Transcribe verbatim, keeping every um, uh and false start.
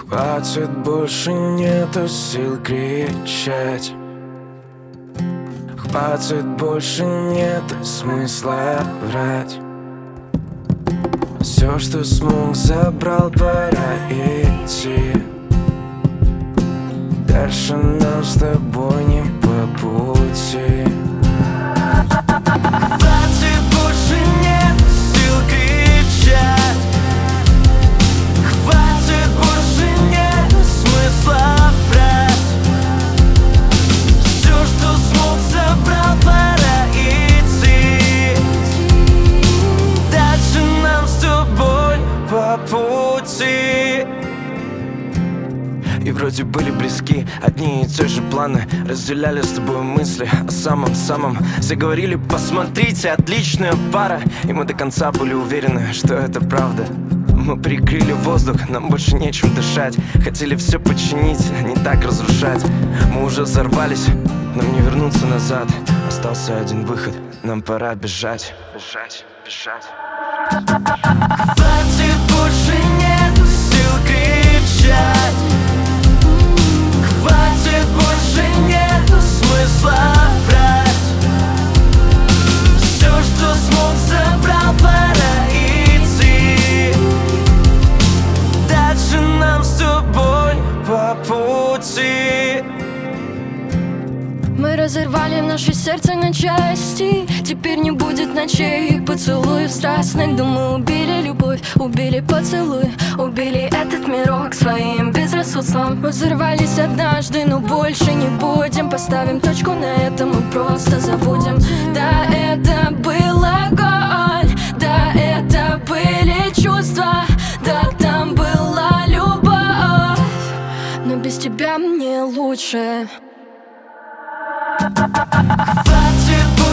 Хватит, больше нету сил кричать. Хватит, больше нет смысла врать. Все, что смог, забрал, пора идти. Дальше нам с тобой не по пути. Хватит, больше нет сил кричать. Хватит, больше нет смысла врать. Все, что смог, забрал, пора идти. Дальше нам с тобой по пути. И вроде были близки, одни и те же планы. Разделяли с тобой мысли о самом-самом. Все говорили: посмотрите, отличная пара. И мы до конца были уверены, что это правда. Мы прикрыли воздух, нам больше нечем дышать. Хотели все починить, не так разрушать. Мы уже взорвались, нам не вернуться назад. Остался один выход, нам пора бежать. Бежать, бежать. Хватит, больше нет сил кричать. Хватит, больше нет смысла врать. Все, что смог, забрал, пора идти. Дальше нам с тобой по пути. Мы разорвали наше сердце на части. Теперь не будет ночей и поцелуев страстных. Да мы убили любовь, убили поцелуй, убили этот мирок своим безрассудством. Мы взорвались однажды, но больше не будем. Поставим точку на этом, мы просто забудем. Да, это был огонь, да, это были чувства, да, там была любовь. Но без тебя мне лучше. Хватит,